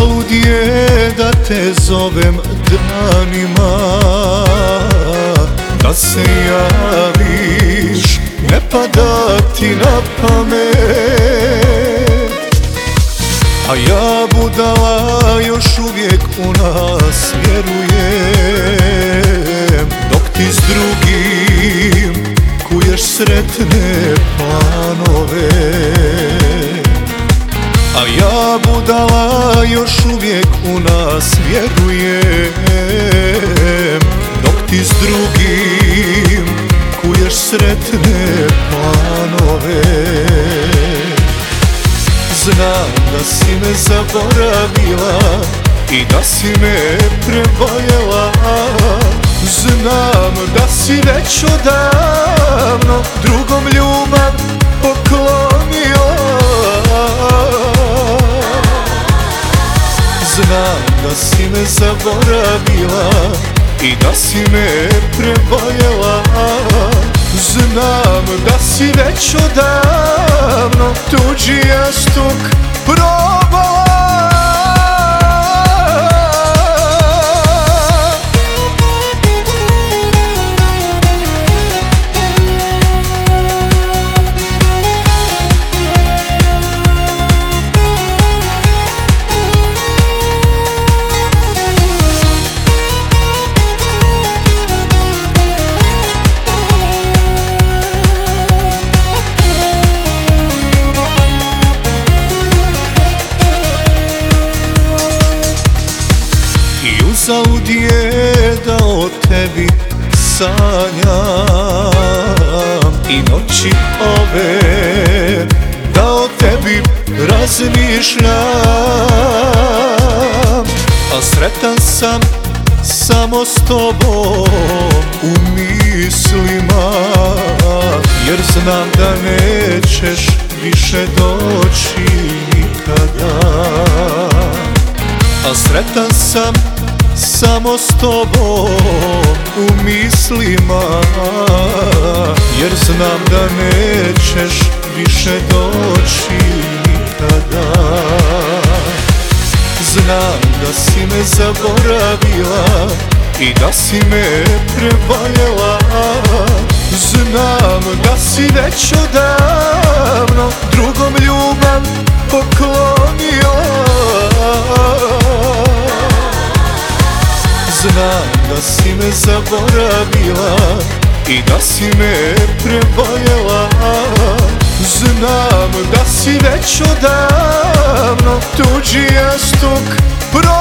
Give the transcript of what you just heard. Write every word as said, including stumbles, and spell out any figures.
Uzalud je da te zovem danima, da se javiš, ne pada ti na pamet. A ja budala još uvijek u nas vjerujem, dok ti s drugim kuješ sretne planove. A ja budala još uvijek u nas vjerujem, dok ti s drugim kuješ sretne planove. Znam da si me zaboravila i da si me preboljela. Znam da si već odavno drugom ljubav poklonila. Znam da si me zaboravila i da si me preboljela. Znam da si već odavno tuđi jastuk probala. Uzalud je da o tebi sanjam i noći ove, da o tebi razmišljam. A sretan sam samo s tobom u mislima, jer znam da nećeš više doći nikada. A sretan sam samo s tobom u mislima, jer znam da nećeš više doći nikada. Znam da si me zaboravila i da si me preboljela. Znam da si već odavno drugom ljubav poklonila. Znam da si me zaboravila i da si me preboljela. Znam da si već odavno tuđi jastuk probala.